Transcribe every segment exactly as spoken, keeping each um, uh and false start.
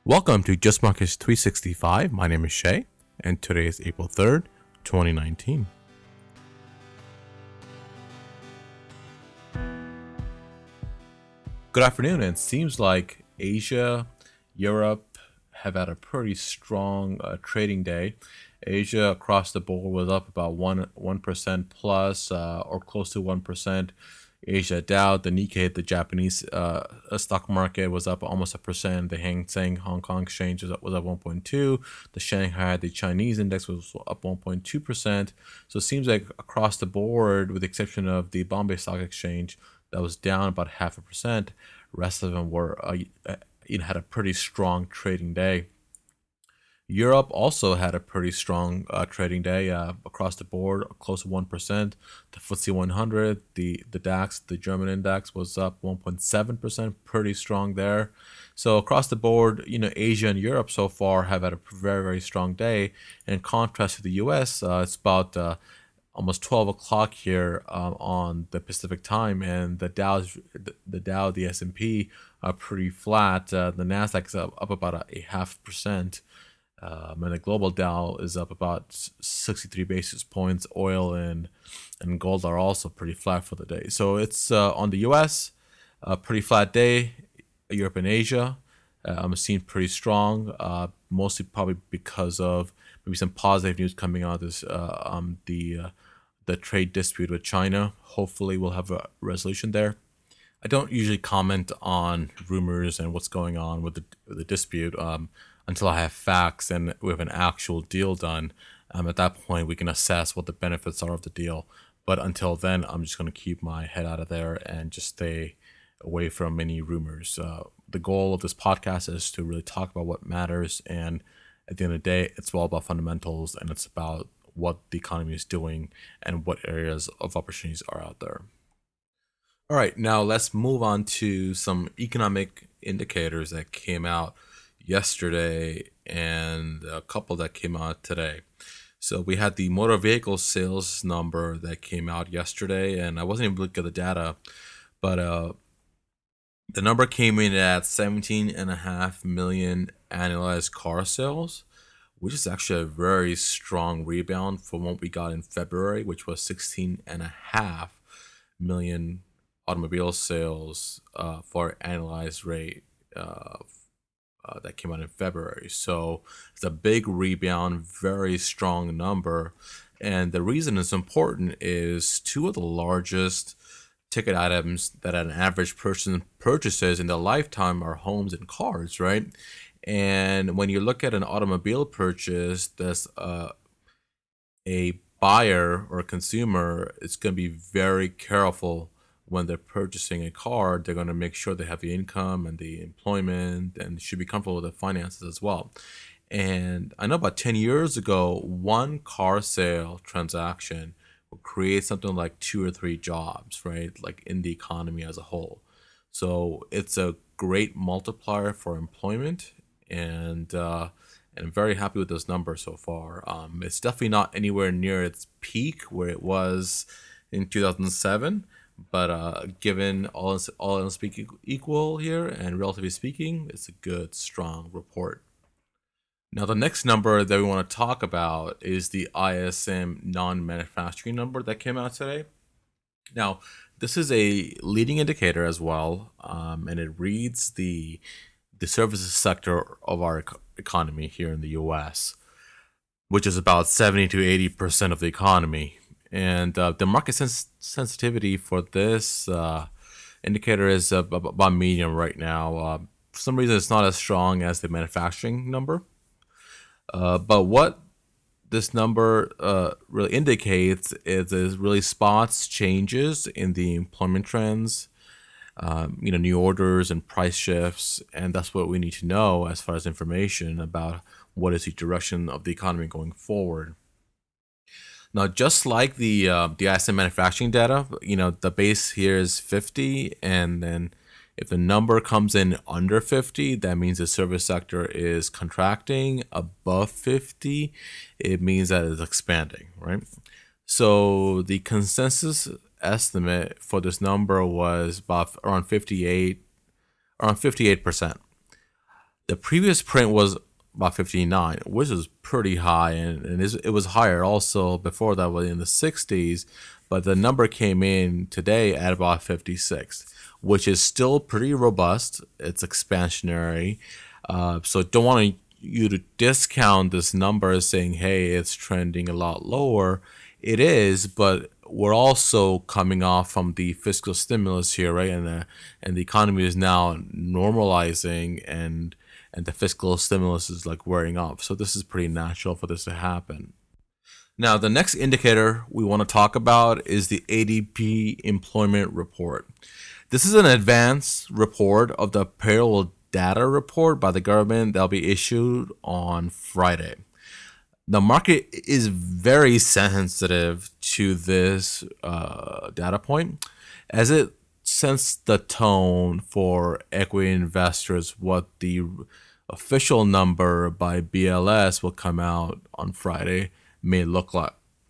Welcome to Just Markets three sixty-five. My name is Shay, and today is April third, twenty nineteen. Good afternoon, and it seems like Asia, Europe have had a pretty strong uh, trading day. Asia across the board was up about one one percent plus, uh, or close to one percent. Asia Dow, the Nikkei, the Japanese uh, stock market was up almost a percent. The Hang Seng Hong Kong Exchange was up, was up one point two. The Shanghai, the Chinese index was up one point two percent. So it seems like across the board, with the exception of the Bombay Stock Exchange, that was down about half a percent. Rest of them were uh, it had a pretty strong trading day. Europe also had a pretty strong uh, trading day uh, across the board, close to one percent. The F T S E one hundred, the, the DAX, the German index was up one point seven percent, pretty strong there. So across the board, you know, Asia and Europe so far have had a very, very strong day. In contrast to the U S, uh, it's about uh, almost twelve o'clock here uh, on the Pacific time, and the Dow's, the, the Dow, the S and P are pretty flat. Uh, the Nasdaq is up, up about a, a half percent. Um, and the global Dow is up about sixty-three basis points. Oil and and gold are also pretty flat for the day. So it's uh, on the U S, a pretty flat day. Europe and Asia, uh, I'm seeing pretty strong, uh, mostly probably because of maybe some positive news coming out of this uh, um, the uh, the trade dispute with China. Hopefully, we'll have a resolution there. I don't usually comment on rumors and what's going on with the, the dispute um, until I have facts and we have an actual deal done. Um, at that point, we can assess what the benefits are of the deal. But until then, I'm just going to keep my head out of there and just stay away from any rumors. Uh, the goal of this podcast is to really talk about what matters. And at the end of the day, it's all about fundamentals, and it's about what the economy is doing and what areas of opportunities are out there. All right, now let's move on to some economic indicators that came out yesterday and a couple that came out today. So we had the motor vehicle sales number that came out yesterday, and I wasn't able to look at the data, but uh, the number came in at seventeen and a half million annualized car sales, which is actually a very strong rebound from what we got in February, which was sixteen and a half million automobile sales uh, for annualized rate uh, uh, that came out in February. So it's a big rebound, very strong number. And the reason it's important is two of the largest ticket items that an average person purchases in their lifetime are homes and cars, right? And when you look at an automobile purchase, that's uh, a buyer or a consumer is going to be very careful when they're purchasing a car. They're going to make sure they have the income and the employment and should be comfortable with the finances as well. And I know about ten years ago, one car sale transaction will create something like two or three jobs, right? Like in the economy as a whole. So it's a great multiplier for employment, and uh, and I'm very happy with this number so far. Um, it's definitely not anywhere near its peak where it was in two thousand seven. But uh, given all else, all else speaking equal here, and relatively speaking, it's a good, strong report. Now, the next number that we want to talk about is the I S M non-manufacturing number that came out today. Now, this is a leading indicator as well, um, and it reads the the services sector of our economy here in the U S, which is about seventy to eighty percent of the economy. And uh, the market sens- sensitivity for this uh, indicator is uh, about medium right now. Uh, for some reason, it's not as strong as the manufacturing number. Uh, but what this number uh, really indicates is it really spots changes in the employment trends, um, you know, new orders and price shifts, and that's what we need to know as far as information about what is the direction of the economy going forward. Now, just like the uh, the I S M manufacturing data, you know, the base here is fifty, and then if the number comes in under fifty, that means the service sector is contracting. Above fifty, it means that it's expanding, right? So the consensus estimate for this number was about around fifty-eight, around fifty-eight percent. The previous print was about fifty-nine, which is pretty high, and, and it was higher also before that, was in the sixties, but the number came in today at about fifty-six, which is still pretty robust. It's expansionary, uh, so don't want you to discount this number saying, hey, it's trending a lot lower. It is, but we're also coming off from the fiscal stimulus here, right? And the and the economy is now normalizing, and and the fiscal stimulus is like wearing off. So this is pretty natural for this to happen. Now, the next indicator we want to talk about is the A D P employment report. This is an advanced report of the payroll data report by the government that'll be issued on Friday. The market is very sensitive to this uh, data point, as it sets the tone for equity investors what the official number by B L S will come out on Friday may look like.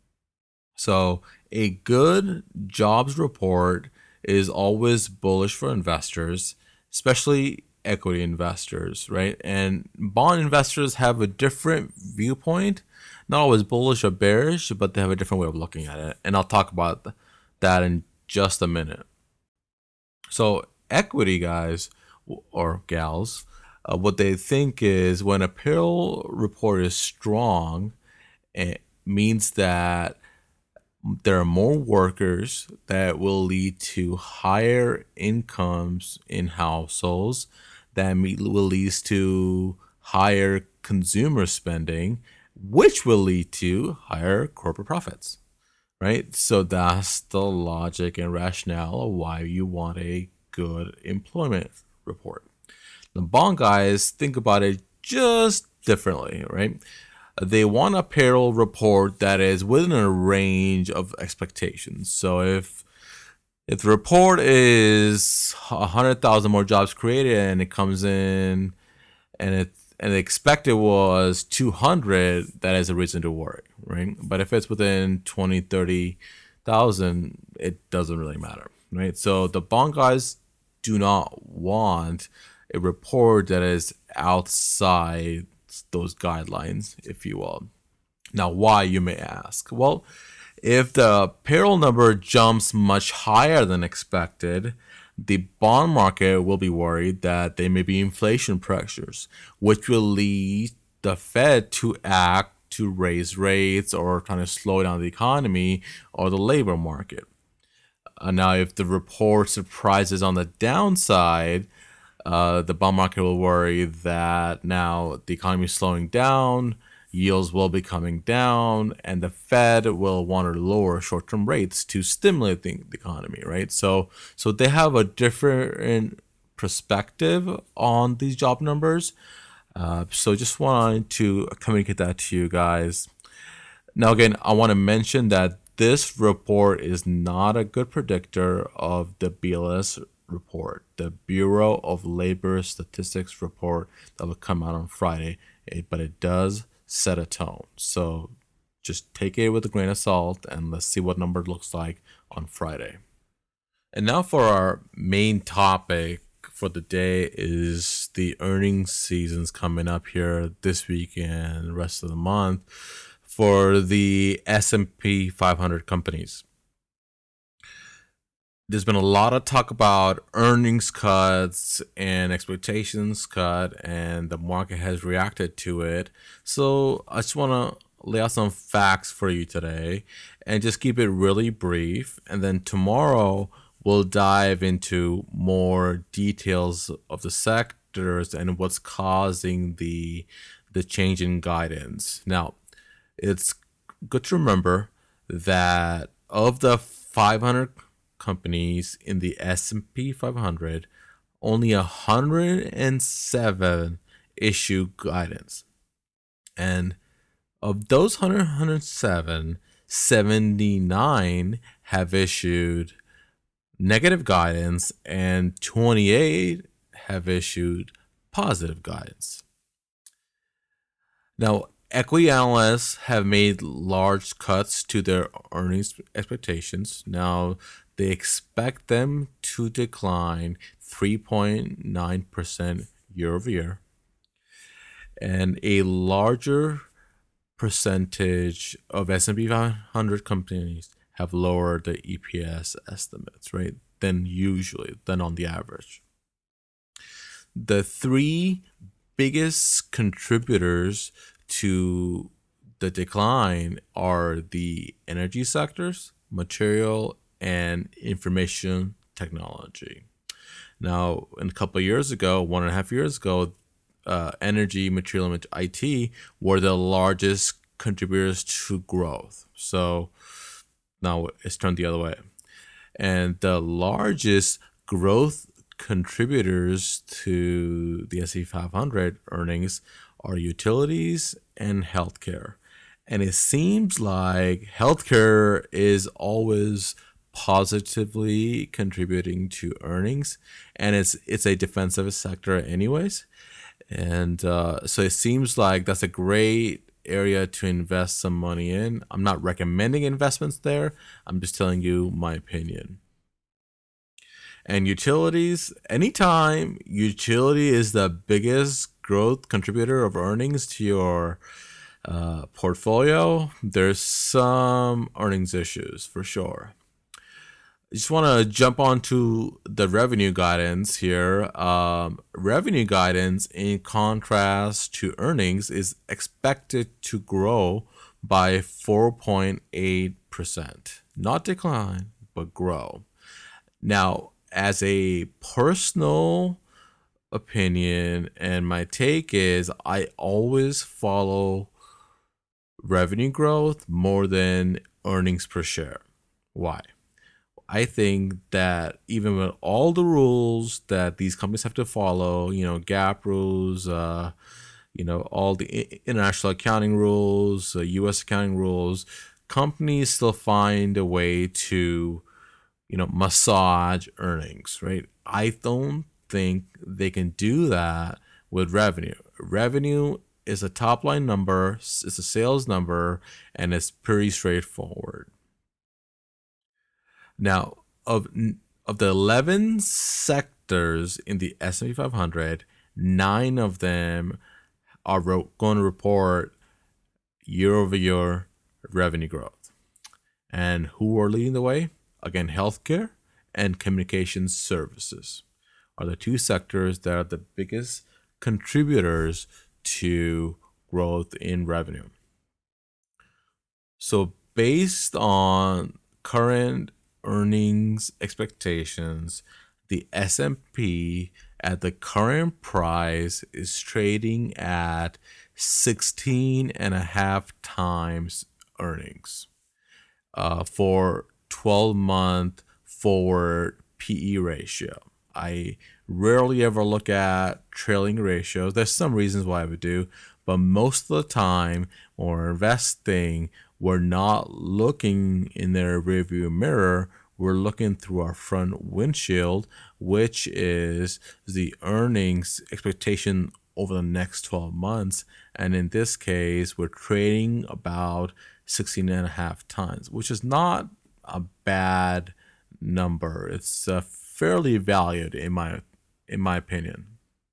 So a good jobs report is always bullish for investors, especially equity investors, right? And bond investors have a different viewpoint, not always bullish or bearish, but they have a different way of looking at it. And I'll talk about that in just a minute. So equity guys or gals, uh, what they think is when a payroll report is strong, it means that there are more workers, that will lead to higher incomes in households, that will lead to higher consumer spending, which will lead to higher corporate profits, right? So that's the logic and rationale of why you want a good employment report. The bond guys think about it just differently, right? They want a payroll report that is within a range of expectations. So if if the report is one hundred thousand more jobs created and it comes in and it and the expected was two hundred, that is a reason to worry, right? But if it's within twenty, thirty thousand, it doesn't really matter, right? So the bond guys do not want a report that is outside those guidelines, if you will. Now, why, you may ask? Well, if the payroll number jumps much higher than expected, the bond market will be worried that there may be inflation pressures, which will lead the Fed to act to raise rates or trying to slow down the economy or the labor market. Uh, now, if the report surprises on the downside, Uh, the bond market will worry that now the economy is slowing down, yields will be coming down, and the Fed will want to lower short-term rates to stimulate the, the economy, right? So, so they have a different perspective on these job numbers. Uh, so just wanted to communicate that to you guys. Now, again, I want to mention that this report is not a good predictor of the B L S report, the Bureau of Labor Statistics report that will come out on Friday, but it does set a tone. So just take it with a grain of salt and let's see what number looks like on Friday. And now for our main topic for the day is the earnings seasons coming up here this week and the rest of the month for the S and P five hundred companies. There's been a lot of talk about earnings cuts and expectations cut, and the market has reacted to it. So I just want to lay out some facts for you today and just keep it really brief. And then tomorrow we'll dive into more details of the sectors and what's causing the the change in guidance. Now, it's good to remember that of the five hundred companies in the S and P five hundred, only one hundred seven issue guidance. And of those one hundred seven, seventy-nine have issued negative guidance and twenty-eight have issued positive guidance. Now, equity analysts have made large cuts to their earnings expectations. Now, they expect them to decline three point nine percent year over year. and a larger percentage of S and P five hundred companies have lowered the E P S estimates, right, than usually, than on the average. The three biggest contributors to the decline are the energy sectors, material, and information technology. Now, in a couple of years ago, one and a half years ago, uh, energy, material, and I T were the largest contributors to growth. So now it's turned the other way. And the largest growth contributors to the S and P five hundred earnings are utilities and healthcare. And it seems like healthcare is always positively contributing to earnings, and it's it's a defensive sector anyways. And uh, so it seems like that's a great area to invest some money in. I'm not recommending investments there. I'm just telling you my opinion. And utilities, anytime utility is the biggest growth contributor of earnings to your uh, portfolio, there's some earnings issues for sure. I just want to jump onto the revenue guidance here. Um, revenue guidance, in contrast to earnings, is expected to grow by four point eight percent. Not decline, but grow. Now, as a personal opinion, and my take is, I always follow revenue growth more than earnings per share. Why? I think that even with all the rules that these companies have to follow, you know, GAAP rules, uh, you know, all the international accounting rules, uh, U S accounting rules, companies still find a way to, you know, massage earnings, right? I don't think they can do that with revenue. Revenue is a top line number, it's a sales number, and it's pretty straightforward. Now, of of the eleven sectors in the S and P five hundred, nine of them are going to report year-over-year revenue growth. And who are leading the way? Again, healthcare and communications services are the two sectors that are the biggest contributors to growth in revenue. So based on current earnings expectations, the S and P at the current price is trading at sixteen and a half times earnings uh, for twelve month forward P E ratio. I rarely ever look at trailing ratios. There's some reasons why I would do, but most of the time when we're investing, we're not looking in their rearview mirror. We're looking through our front windshield, which is the earnings expectation over the next twelve months. And in this case, we're trading about sixteen and a half times, which is not a bad number. It's uh, fairly valued in my in my opinion.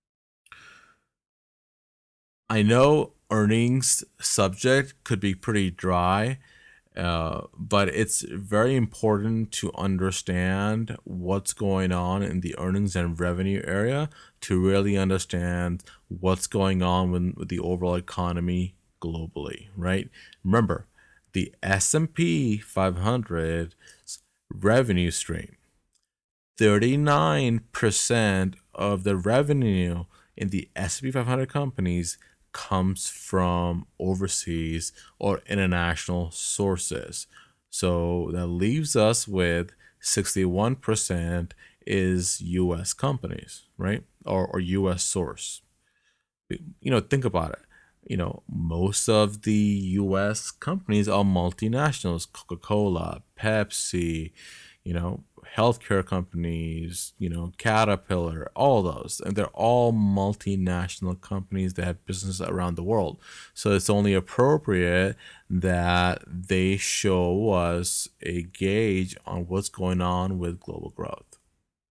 I know earnings subject could be pretty dry, uh, but it's very important to understand what's going on in the earnings and revenue area to really understand what's going on with, with the overall economy globally, right? Remember, the S and P five hundred's revenue stream, thirty-nine percent of the revenue in the S and P five hundred companies comes from overseas or international sources. So that leaves us with sixty-one percent is U S companies, right? Or, or U S source. You know, think about it. You know, most of the U S companies are multinationals, Coca-Cola, Pepsi, you know, healthcare companies, you know, Caterpillar, all those. And they're all multinational companies that have business around the world. So it's only appropriate that they show us a gauge on what's going on with global growth.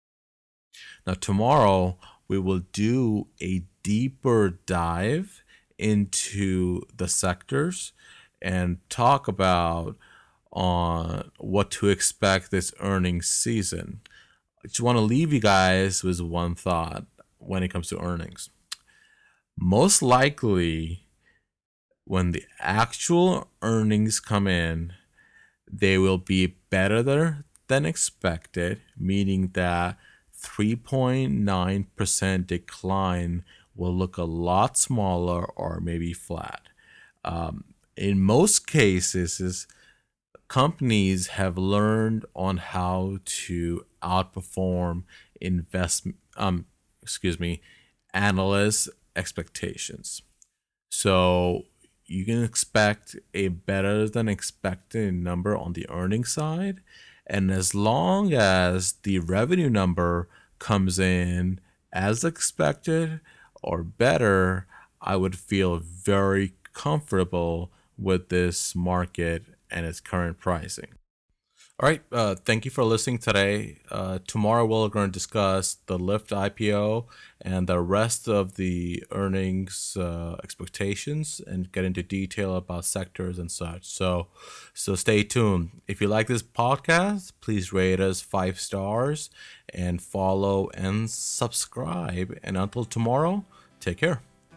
Now, tomorrow, we will do a deeper dive into the sectors and talk about on what to expect this earnings season. I just want to leave you guys with one thought when it comes to earnings. Most likely, when the actual earnings come in, they will be better than expected, meaning that three point nine percent decline will look a lot smaller or maybe flat. Um, in most cases, is companies have learned on how to outperform investment, um, excuse me, analysts' expectations. So you can expect a better than expected number on the earnings side. And as long as the revenue number comes in as expected or better, I would feel very comfortable with this market and its current pricing. All right, uh, thank you for listening today. Uh, tomorrow we're going to discuss the Lyft I P O and the rest of the earnings uh, expectations and get into detail about sectors and such. So, so stay tuned. If you like this podcast, please rate us five stars and follow and subscribe. And until tomorrow, take care.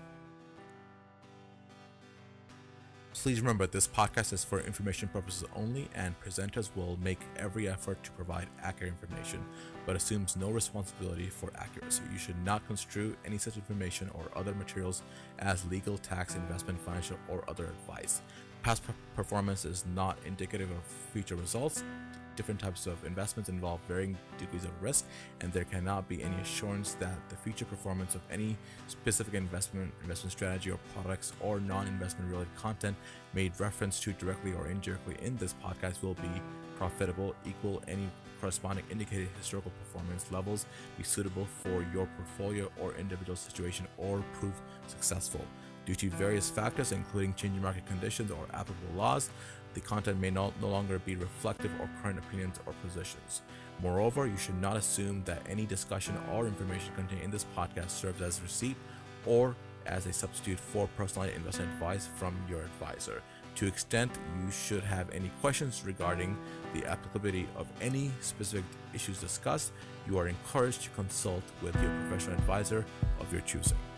Please remember this podcast is for information purposes only, and presenters will make every effort to provide accurate information, but assumes no responsibility for accuracy. You should not construe any such information or other materials as legal, tax, investment, financial, or other advice. Past performance is not indicative of future results. Different types of investments involve varying degrees of risk, and there cannot be any assurance that the future performance of any specific investment, investment strategy, or products or non-investment related content made reference to directly or indirectly in this podcast will be profitable, equal any corresponding indicated historical performance levels, be suitable for your portfolio or individual situation, or prove successful. Due to various factors, including changing market conditions or applicable laws, the content may not, no longer be reflective of current opinions or positions. Moreover, you should not assume that any discussion or information contained in this podcast serves as receipt or as a substitute for personalized investment advice from your advisor. To the extent you should have any questions regarding the applicability of any specific issues discussed, you are encouraged to consult with your professional advisor of your choosing.